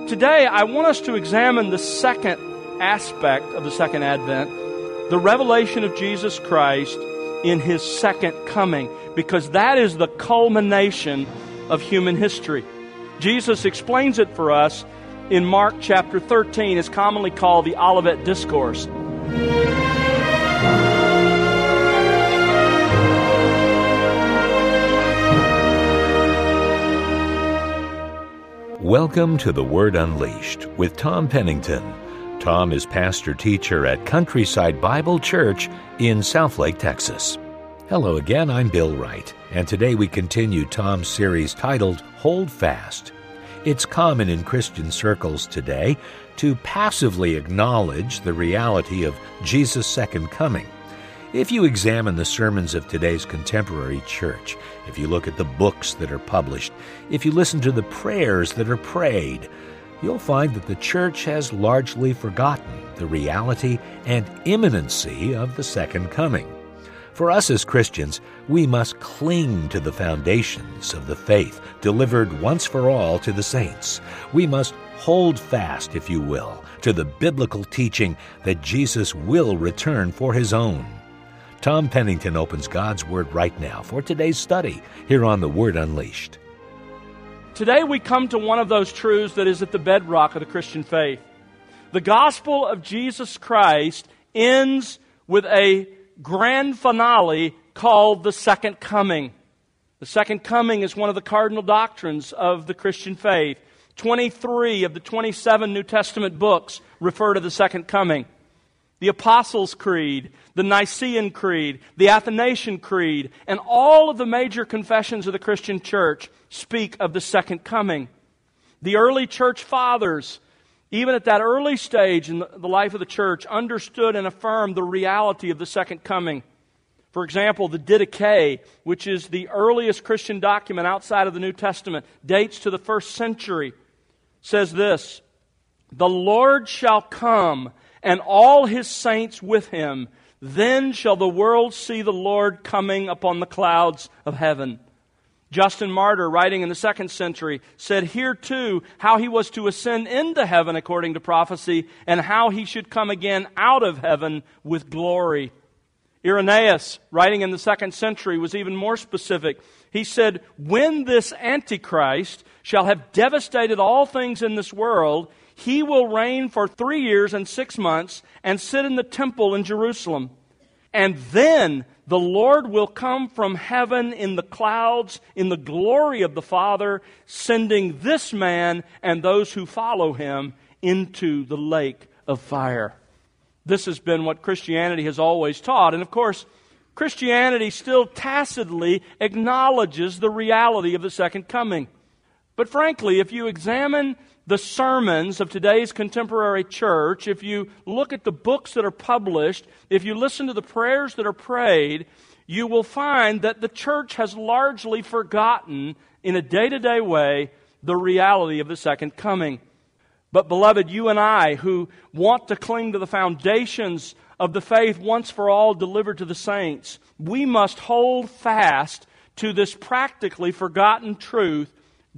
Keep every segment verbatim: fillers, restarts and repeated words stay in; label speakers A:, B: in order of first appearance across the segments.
A: Today, I want us to examine the second aspect of the second advent, the revelation of Jesus Christ in His second coming, because that is the culmination of human history. Jesus explains it for us in Mark chapter thirteen. It's commonly called the Olivet Discourse.
B: Welcome to The Word Unleashed with Tom Pennington. Tom is pastor-teacher at Countryside Bible Church in Southlake, Texas. Hello again, I'm Bill Wright, and today we continue Tom's series titled Hold Fast. It's common in Christian circles today to passively acknowledge the reality of Jesus' second coming. If you examine the sermons of today's contemporary church, if you look at the books that are published, if you listen to the prayers that are prayed, you'll find that the church has largely forgotten the reality and imminency of the second coming. For us as Christians, we must cling to the foundations of the faith delivered once for all to the saints. We must hold fast, if you will, to the biblical teaching that Jesus will return for His own. Tom Pennington opens God's Word right now for today's study here on The Word Unleashed.
A: Today we come to one of those truths that is at the bedrock of the Christian faith. The gospel of Jesus Christ ends with a grand finale called the Second Coming. The Second Coming is one of the cardinal doctrines of the Christian faith. twenty-three of the twenty-seven New Testament books refer to the Second Coming. The Apostles' Creed, the Nicene Creed, the Athanasian Creed, and all of the major confessions of the Christian church speak of the second coming. The early church fathers, even at that early stage in the life of the church, understood and affirmed the reality of the second coming. For example, the Didache, which is the earliest Christian document outside of the New Testament, dates to the first century, says this: "The Lord shall come, and all His saints with Him. Then shall the world see the Lord coming upon the clouds of heaven." Justin Martyr, writing in the second century, said here too how He was to ascend into heaven according to prophecy, and how He should come again out of heaven with glory. Irenaeus, writing in the second century, was even more specific. He said, "When this Antichrist shall have devastated all things in this world, He will reign for three years and six months and sit in the temple in Jerusalem. And then the Lord will come from heaven in the clouds in the glory of the Father, sending this man and those who follow him into the lake of fire." This has been what Christianity has always taught. And of course, Christianity still tacitly acknowledges the reality of the second coming. But frankly, if you examine the sermons of today's contemporary church, if you look at the books that are published, if you listen to the prayers that are prayed, you will find that the church has largely forgotten, in a day-to-day way, the reality of the second coming. But beloved, you and I, who want to cling to the foundations of the faith once for all delivered to the saints, we must hold fast to this practically forgotten truth: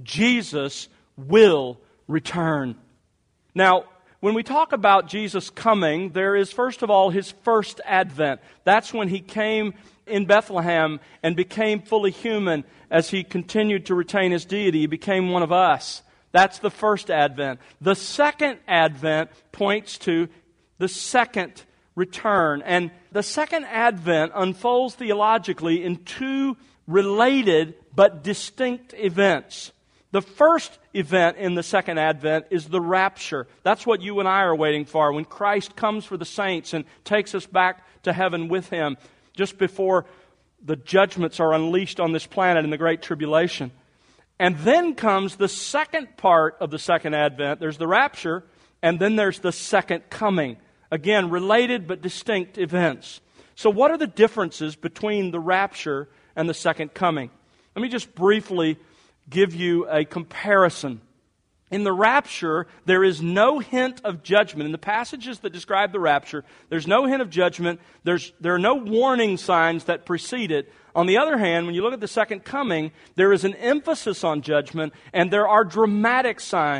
A: Jesus will return. Now, when we talk about Jesus coming, there is first of all His first advent. That's when He came in Bethlehem and became fully human. As He continued to retain His deity, He became one of us. That's the first advent. The second advent points to the second return. And the second advent unfolds theologically in two related but distinct events. The first event in the second advent is the rapture. That's what you and I are waiting for, when Christ comes for the saints and takes us back to heaven with Him, just before the judgments are unleashed on this planet in the Great Tribulation. And then comes the second part of the second advent. There's the rapture, and then there's the second coming. Again, related but distinct events. So what are the differences between the rapture and the second coming? Let me just briefly give you a comparison. In the rapture, there is no hint of judgment. In the passages that describe the rapture, there's no hint of judgment. There's, there are no warning signs that precede it. On the other hand, when you look at the second coming, there is an emphasis on judgment, and there are dramatic signs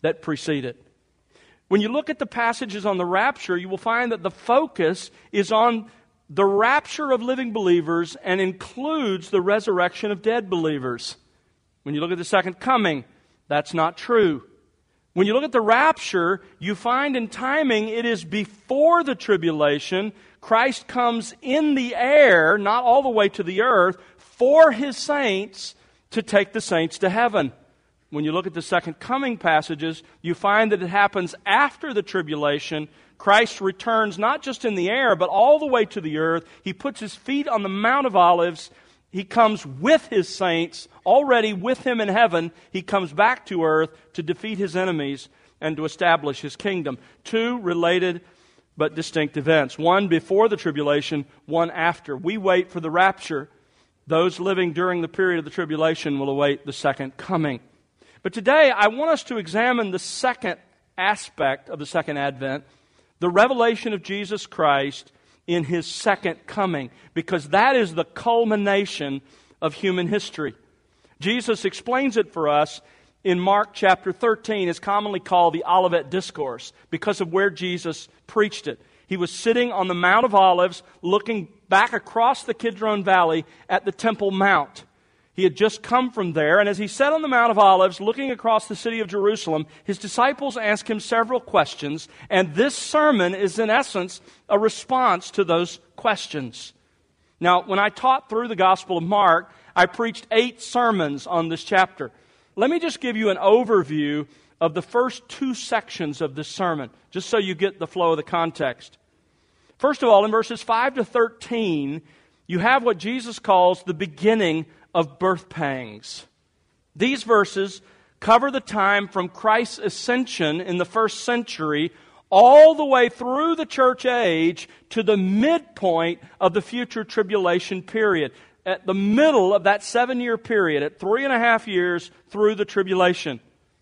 A: that precede it. When you look at the passages on the rapture, you will find that the focus is on the rapture of living believers and includes the resurrection of dead believers. When you look at the second coming, that's not true. When you look at the rapture, you find in timing it is before the tribulation. Christ comes in the air, not all the way to the earth, for His saints to take the saints to heaven. When you look at the second coming passages, you find that it happens after the tribulation. Christ returns not just in the air, but all the way to the earth. He puts His feet on the Mount of Olives. He comes with His saints, already with Him in heaven. He comes back to earth to defeat His enemies and to establish His kingdom. Two related but distinct events. One before the tribulation, one after. We wait for the rapture. Those living during the period of the tribulation will await the second coming. But today, I want us to examine the second aspect of the second advent, the revelation of Jesus Christ in His second coming, because that is the culmination of human history. Jesus explains it for us in Mark chapter thirteen. It's commonly called the Olivet Discourse because of where Jesus preached it. He was sitting on the Mount of Olives looking back across the Kidron Valley at the Temple Mount. He had just come from there, and as he sat on the Mount of Olives looking across the city of Jerusalem, His disciples asked Him several questions, and this sermon is in essence a response to those questions. Now, when I taught through the Gospel of Mark, I preached eight sermons on this chapter. Let me just give you an overview of the first two sections of this sermon, just so you get the flow of the context. First of all, in verses five to thirteen, you have what Jesus calls the beginning of birth pangs. These verses cover the time from Christ's ascension in the first century all the way through the church age to the midpoint of the future tribulation period. At the middle of that seven-year period, at three and a half years through the tribulation.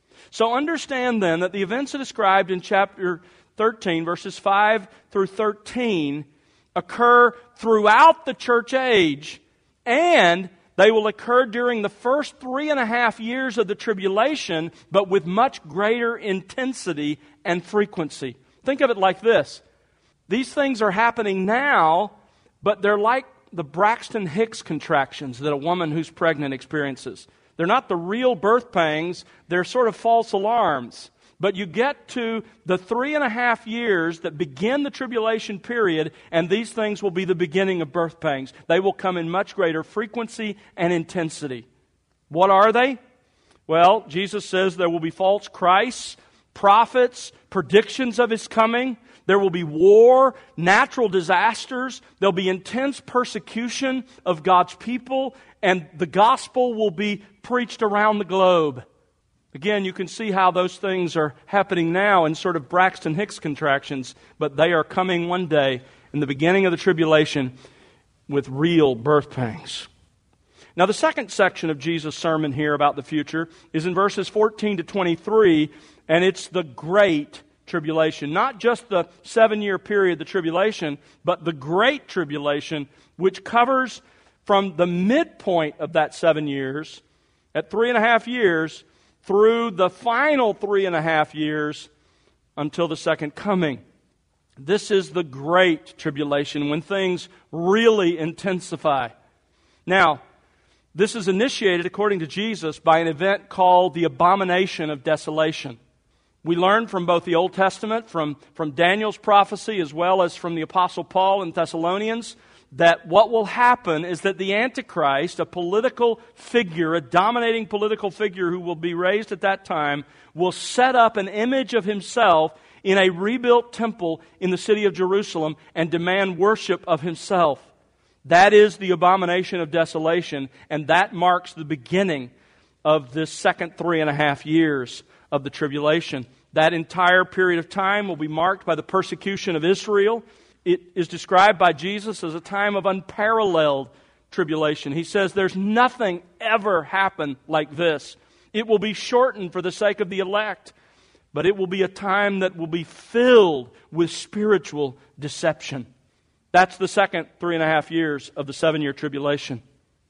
A: So understand then that the events described in chapter thirteen, verses five through thirteen, occur throughout the church age, and they will occur during the first three and a half years of the tribulation, but with much greater intensity and frequency. Think of it like this. These things are happening now, but they're like the Braxton Hicks contractions that a woman who's pregnant experiences. They're not the real birth pangs, they're sort of false alarms. But you get to the three and a half years that begin the tribulation period, and these things will be the beginning of birth pangs. They will come in much greater frequency and intensity. What are they? Well, Jesus says there will be false Christs, prophets, predictions of His coming. There will be war, natural disasters. There'll be intense persecution of God's people, and the gospel will be preached around the globe. Again, you can see how those things are happening now in sort of Braxton Hicks contractions, but they are coming one day in the beginning of the tribulation with real birth pangs. Now, the second section of Jesus' sermon here about the future is in verses fourteen to twenty-three, and it's the Great Tribulation. Not just the seven-year period, the tribulation, but the Great Tribulation, which covers from the midpoint of that seven years, at three and a half years, through the final three and a half years until the second coming. This is the Great Tribulation, when things really intensify. Now, this is initiated, according to Jesus, by an event called the Abomination of Desolation. We learn from both the Old Testament, from, from Daniel's prophecy, as well as from the Apostle Paul in Thessalonians, that what will happen is that the Antichrist, a political figure, a dominating political figure who will be raised at that time, will set up an image of himself in a rebuilt temple in the city of Jerusalem and demand worship of himself. That is the abomination of desolation, and that marks the beginning of this second three and a half years of the tribulation. That entire period of time will be marked by the persecution of Israel. It is described by Jesus as a time of unparalleled tribulation. He says there's nothing ever happened like this. It will be shortened for the sake of the elect, but it will be a time that will be filled with spiritual deception. That's the second three and a half years of the seven-year tribulation.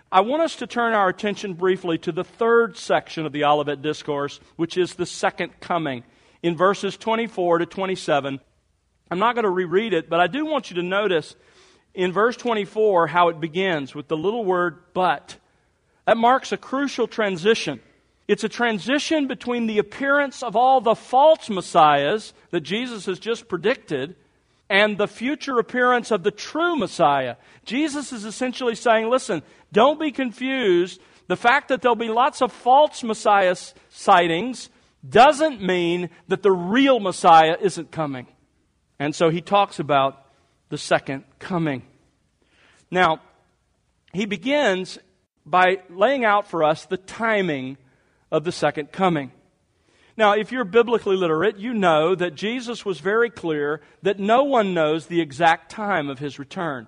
A: I want us to turn our attention briefly to the third section of the Olivet Discourse, which is the second coming, in verses twenty-four to twenty-seven. I'm not going to reread it, but I do want you to notice in verse twenty-four how it begins with the little word "but." That marks a crucial transition. It's a transition between the appearance of all the false messiahs that Jesus has just predicted and the future appearance of the true Messiah. Jesus is essentially saying, listen, don't be confused. The fact that there'll be lots of false Messiah sightings doesn't mean that the real Messiah isn't coming. And so he talks about the second coming. Now, he begins by laying out for us the timing of the second coming. Now, if you're biblically literate, you know that Jesus was very clear that no one knows the exact time of His return.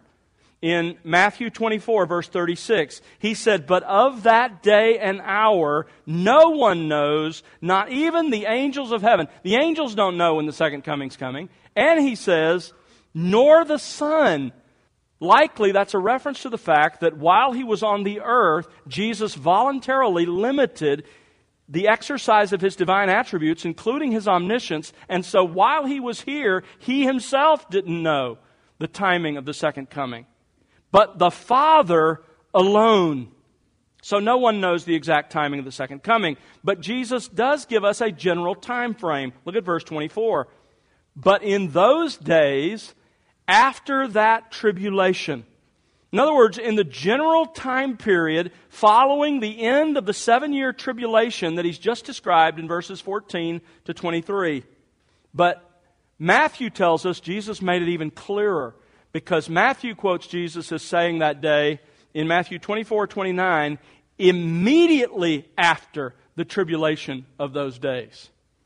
A: In Matthew twenty-four, verse thirty-six, He said, "But of that day and hour, no one knows, not even the angels of heaven." The angels don't know when the second coming's coming. And He says, "Nor the Son." Likely, that's a reference to the fact that while He was on the earth, Jesus voluntarily limited the exercise of His divine attributes, including His omniscience. And so while He was here, He Himself didn't know the timing of the second coming. But the Father alone. So no one knows the exact timing of the second coming. But Jesus does give us a general time frame. Look at verse twenty-four. "But in those days, after that tribulation." In other words, in the general time period following the end of the seven-year tribulation that He's just described in verses fourteen to twenty-three. But Matthew tells us Jesus made it even clearer, because Matthew quotes Jesus as saying that day in Matthew twenty-four twenty-nine, immediately after the tribulation of those days.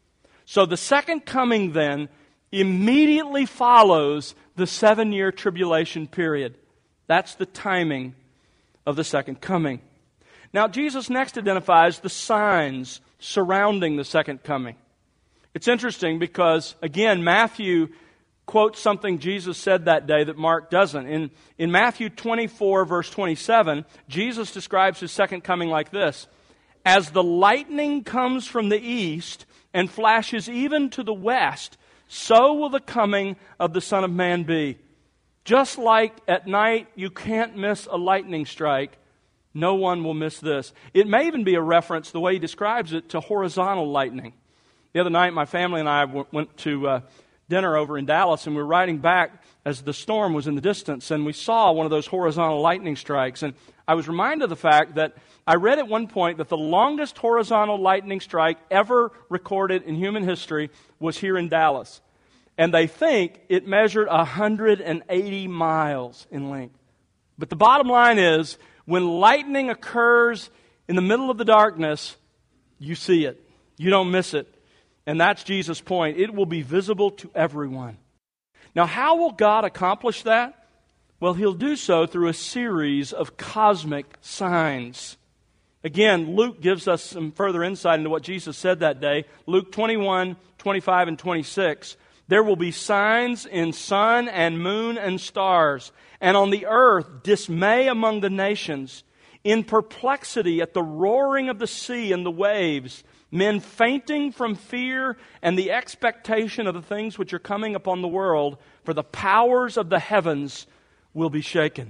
A: So the second coming then immediately follows the seven-year tribulation period. That's the timing of the second coming. Now, Jesus next identifies the signs surrounding the second coming. It's interesting because, again, Matthew quotes something Jesus said that day that Mark doesn't. In, in Matthew twenty-four, verse twenty-seven, Jesus describes His second coming like this: "As the lightning comes from the east and flashes even to the west, so will the coming of the Son of Man be." Just like at night you can't miss a lightning strike, no one will miss this. It may even be a reference, the way He describes it, to horizontal lightning. The other night my family and I w- went to uh, dinner over in Dallas, and we were riding back as the storm was in the distance, and we saw one of those horizontal lightning strikes. And I was reminded of the fact that I read at one point that the longest horizontal lightning strike ever recorded in human history was here in Dallas. And they think it measured one hundred eighty miles in length. But the bottom line is, when lightning occurs in the middle of the darkness, you see it. You don't miss it. And that's Jesus' point. It will be visible to everyone. Now, how will God accomplish that? Well, He'll do so through a series of cosmic signs. Again, Luke gives us some further insight into what Jesus said that day. Luke twenty-one, twenty-five, and twenty-six. "There will be signs in sun and moon and stars, and on the earth dismay among the nations, in perplexity at the roaring of the sea and the waves, men fainting from fear and the expectation of the things which are coming upon the world, for the powers of the heavens will be shaken."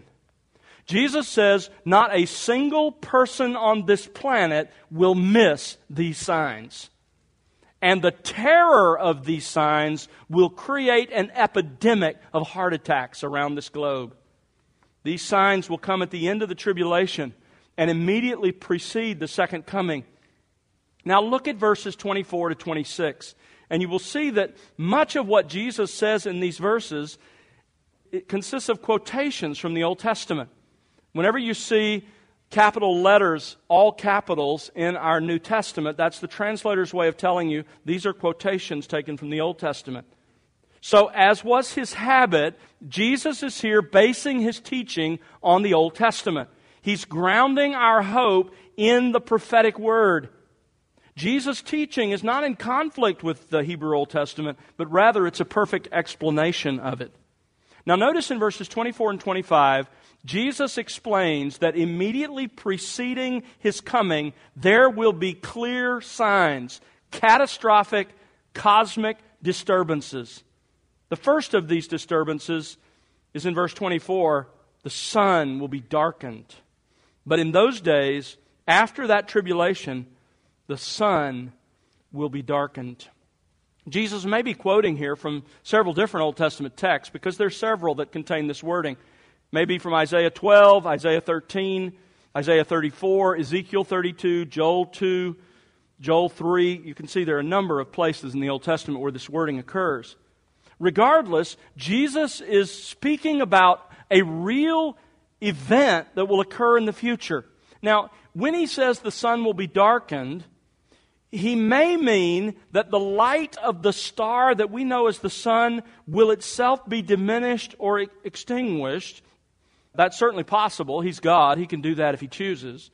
A: Jesus says not a single person on this planet will miss these signs. And the terror of these signs will create an epidemic of heart attacks around this globe. These signs will come at the end of the tribulation and immediately precede the second coming. Now look at verses twenty-four to twenty-six, and you will see that much of what Jesus says in these verses, it consists of quotations from the Old Testament. Whenever you see capital letters, all capitals in our New Testament, that's the translator's way of telling you these are quotations taken from the Old Testament. So, as was His habit, Jesus is here basing His teaching on the Old Testament. He's grounding our hope in the prophetic word. Jesus' teaching is not in conflict with the Hebrew Old Testament, but rather it's a perfect explanation of it. Now notice in verses twenty-four and twenty-five, Jesus explains that immediately preceding His coming, there will be clear signs, catastrophic, cosmic disturbances. The first of these disturbances is in verse twenty-four. The sun will be darkened. But in those days, after that tribulation, the sun will be darkened. Jesus may be quoting here from several different Old Testament texts, because there are several that contain this wording. Maybe from Isaiah twelve, Isaiah thirteen, Isaiah thirty-four, Ezekiel thirty-two, Joel two, Joel three. You can see there are a number of places in the Old Testament where this wording occurs. Regardless, Jesus is speaking about a real event that will occur in the future. Now, when He says the sun will be darkened, He may mean that the light of the star that we know as the sun will itself be diminished or extinguished. That's certainly possible. He's God. He can do that if He chooses.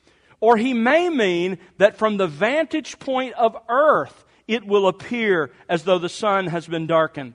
A: Or He may mean that from the vantage point of earth, it will appear as though the sun has been darkened.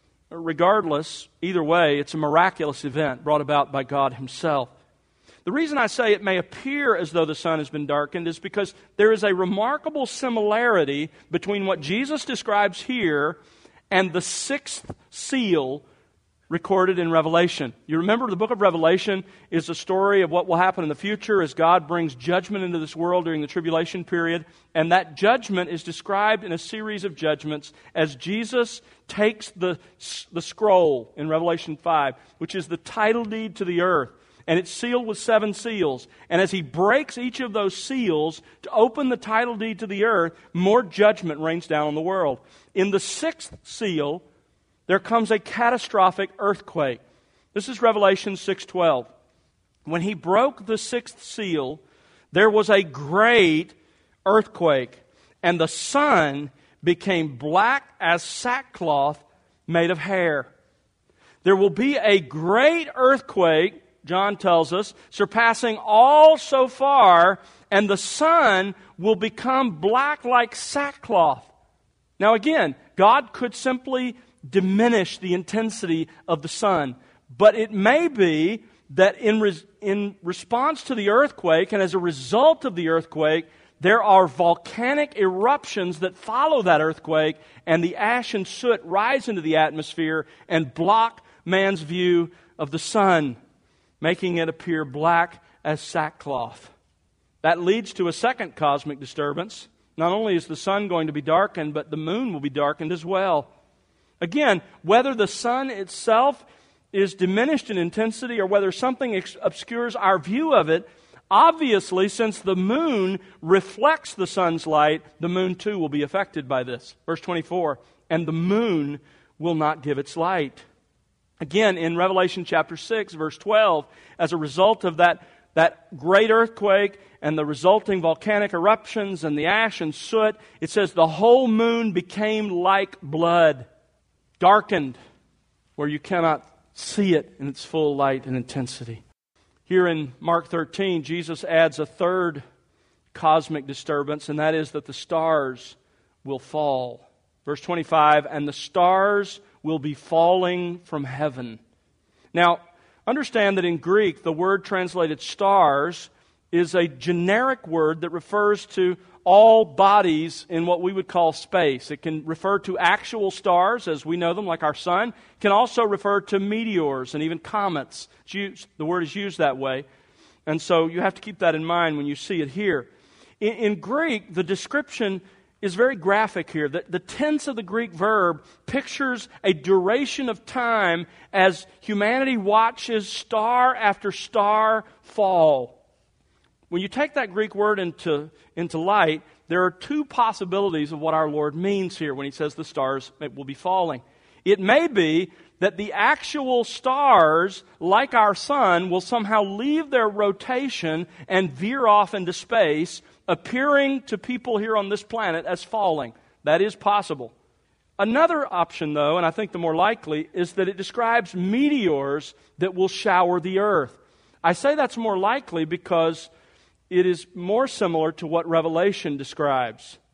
A: Regardless, either way, it's a miraculous event brought about by God Himself. The reason I say it may appear as though the sun has been darkened is because there is a remarkable similarity between what Jesus describes here and the sixth seal recorded in Revelation. You remember the book of Revelation is a story of what will happen in the future as God brings judgment into this world during the tribulation period. And that judgment is described in a series of judgments as Jesus takes the, the scroll in Revelation five, which is the title deed to the earth. And it's sealed with seven seals. And as He breaks each of those seals to open the title deed to the earth, more judgment rains down on the world. In the sixth seal, there comes a catastrophic earthquake. This is Revelation six twelve. When He broke the sixth seal, there was a great earthquake, and the sun became black as sackcloth made of hair. There will be a great earthquake, John tells us, surpassing all so far, and the sun will become black like sackcloth. Now again, God could simply diminish the intensity of the sun, but it may be that in, res- in response to the earthquake, and as a result of the earthquake, there are volcanic eruptions that follow that earthquake, and the ash and soot rise into the atmosphere and block man's view of the sun, making it appear black as sackcloth. That leads to a second cosmic disturbance. Not only is the sun going to be darkened, but the moon will be darkened as well. Again, whether the sun itself is diminished in intensity or whether something ex- obscures our view of it, obviously, since the moon reflects the sun's light, the moon too will be affected by this. Verse twenty-four, and the moon will not give its light. Again, in Revelation chapter six, verse twelve, as a result of that, that great earthquake and the resulting volcanic eruptions and the ash and soot, it says the whole moon became like blood, darkened, where you cannot see it in its full light and intensity. Here in Mark thirteen, Jesus adds a third cosmic disturbance, and that is that the stars will fall. Verse twenty-five, and the stars will be falling from heaven. Now, understand that in Greek, the word translated stars is a generic word that refers to all bodies in what we would call space. It can refer to actual stars as we know them, like our sun. It can also refer to meteors and even comets. It's used, the word is used that way. And so you have to keep that in mind when you see it here. In, in Greek, the description is very graphic here. The, the tense of the Greek verb pictures a duration of time as humanity watches star after star fall. When you take that Greek word into, into light, there are two possibilities of what our Lord means here when He says the stars will be falling. It may be that the actual stars, like our sun, will somehow leave their rotation and veer off into space, appearing to people here on this planet as falling. That is possible. Another option, though, and I think the more likely, is that it describes meteors that will shower the earth. I say that's more likely because it is more similar to what Revelation describes.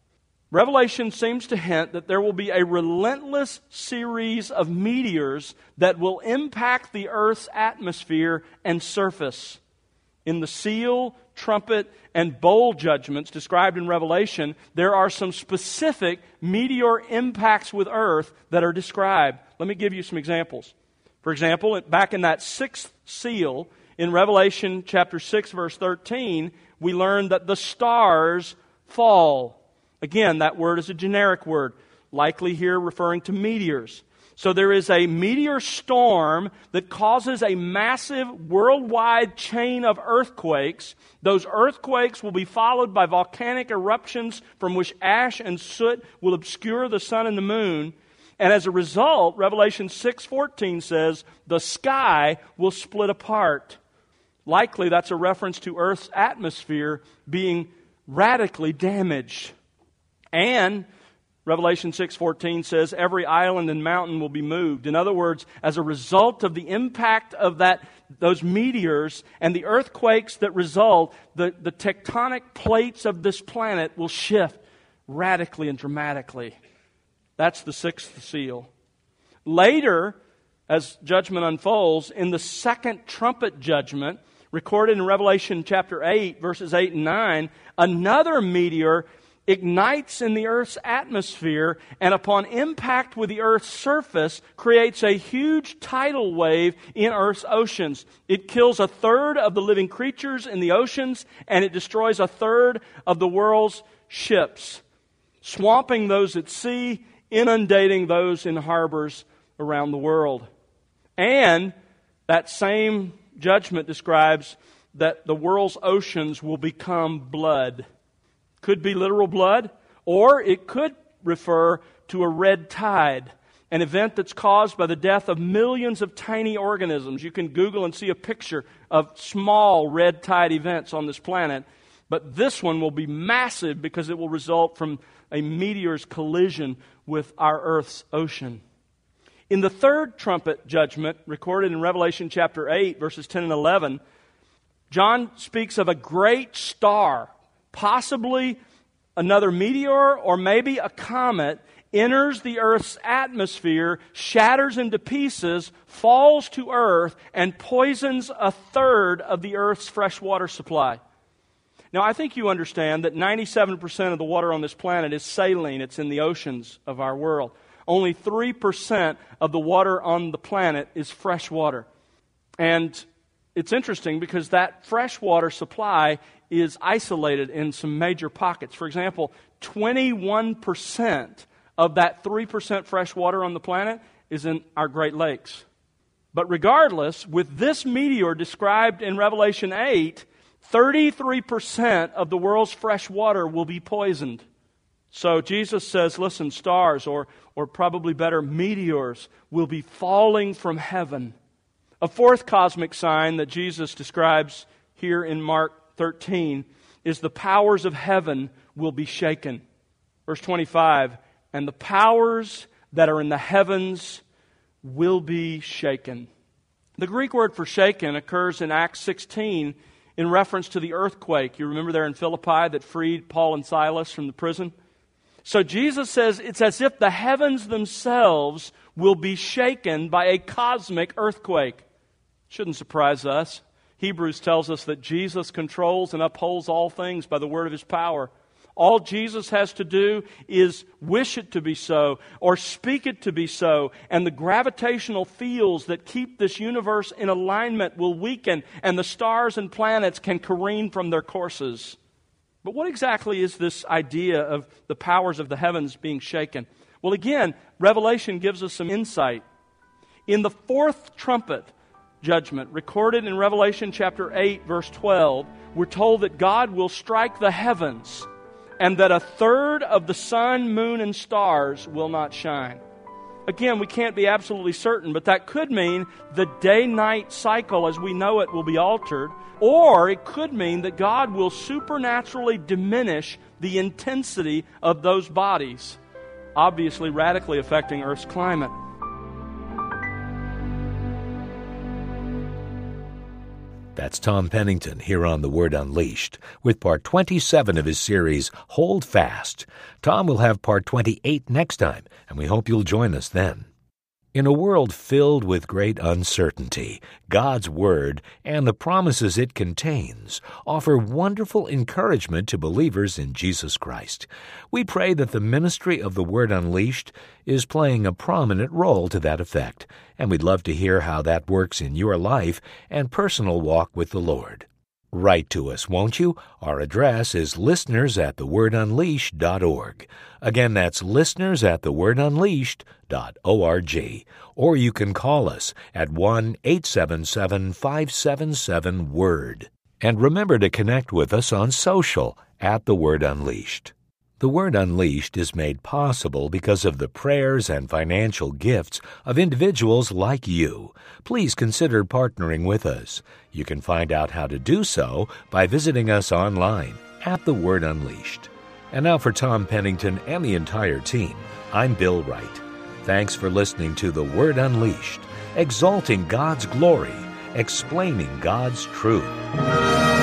A: Revelation seems to hint that there will be a relentless series of meteors that will impact the earth's atmosphere and surface. In the seal, trumpet, and bowl judgments described in Revelation, there are some specific meteor impacts with earth that are described. Let me give you some examples. For example, back in that sixth seal, in Revelation chapter six, verse thirteen, we learn that the stars fall. Again, that word is a generic word, likely here referring to meteors. So there is a meteor storm that causes a massive worldwide chain of earthquakes. Those earthquakes will be followed by volcanic eruptions from which ash and soot will obscure the sun and the moon. And as a result, Revelation six fourteen says, the sky will split apart. Likely that's a reference to Earth's atmosphere being radically damaged. And Revelation six fourteen says every island and mountain will be moved. In other words, as a result of the impact of that, those meteors and the earthquakes that result, the, the tectonic plates of this planet will shift radically and dramatically. That's the sixth seal. Later, as judgment unfolds, in the second trumpet judgment, recorded in Revelation chapter eight, verses eight and nine, another meteor ignites in the Earth's atmosphere and upon impact with the Earth's surface creates a huge tidal wave in Earth's oceans. It kills a third of the living creatures in the oceans and it destroys a third of the world's ships, swamping those at sea, inundating those in harbors around the world. And that same judgment describes that the world's oceans will become blood. Could be literal blood, or it could refer to a red tide, an event that's caused by the death of millions of tiny organisms. You can Google and see a picture of small red tide events on this planet, but this one will be massive because it will result from a meteor's collision with our Earth's ocean. In the third trumpet judgment, recorded in Revelation chapter eight, verses ten and eleven, John speaks of a great star, possibly another meteor or maybe a comet, enters the Earth's atmosphere, shatters into pieces, falls to Earth, and poisons a third of the Earth's fresh water supply. Now, I think you understand that ninety-seven percent of the water on this planet is saline. It's in the oceans of our world. Only three percent of the water on the planet is fresh water. And it's interesting because that fresh water supply is isolated in some major pockets. For example, twenty-one percent of that three percent fresh water on the planet is in our Great Lakes. But regardless, with this meteor described in Revelation eight, thirty-three percent of the world's fresh water will be poisoned. So Jesus says, listen, stars, or, or probably better, meteors, will be falling from heaven. A fourth cosmic sign that Jesus describes here in Mark thirteen is the powers of heaven will be shaken. Verse twenty-five, and the powers that are in the heavens will be shaken. The Greek word for shaken occurs in Acts sixteen in reference to the earthquake. You remember there in Philippi that freed Paul and Silas from the prison? So Jesus says it's as if the heavens themselves will be shaken by a cosmic earthquake. Shouldn't surprise us. Hebrews tells us that Jesus controls and upholds all things by the word of His power. All Jesus has to do is wish it to be so or speak it to be so, and the gravitational fields that keep this universe in alignment will weaken, and the stars and planets can careen from their courses. But what exactly is this idea of the powers of the heavens being shaken? Well, again, Revelation gives us some insight. In the fourth trumpet judgment, recorded in Revelation chapter eight, verse twelve, we're told that God will strike the heavens and that a third of the sun, moon, and stars will not shine. Again, we can't be absolutely certain, but that could mean the day-night cycle as we know it will be altered, or it could mean that God will supernaturally diminish the intensity of those bodies, obviously radically affecting Earth's climate.
B: That's Tom Pennington here on The Word Unleashed with part twenty-seven of his series, Hold Fast. Tom will have part twenty-eight next time, and we hope you'll join us then. In a world filled with great uncertainty, God's Word and the promises it contains offer wonderful encouragement to believers in Jesus Christ. We pray that the ministry of The Word Unleashed is playing a prominent role to that effect, and we'd love to hear how that works in your life and personal walk with the Lord. Write to us, won't you? Our address is listeners at the word unleashed dot org. Again, that's listeners at the word unleashed dot org. Or you can call us at one eight seven seven, five seven seven, WORD. And remember to connect with us on social at The Word Unleashed. The Word Unleashed is made possible because of the prayers and financial gifts of individuals like you. Please consider partnering with us. You can find out how to do so by visiting us online at The Word Unleashed. And now for Tom Pennington and the entire team, I'm Bill Wright. Thanks for listening to The Word Unleashed, exalting God's glory, explaining God's truth.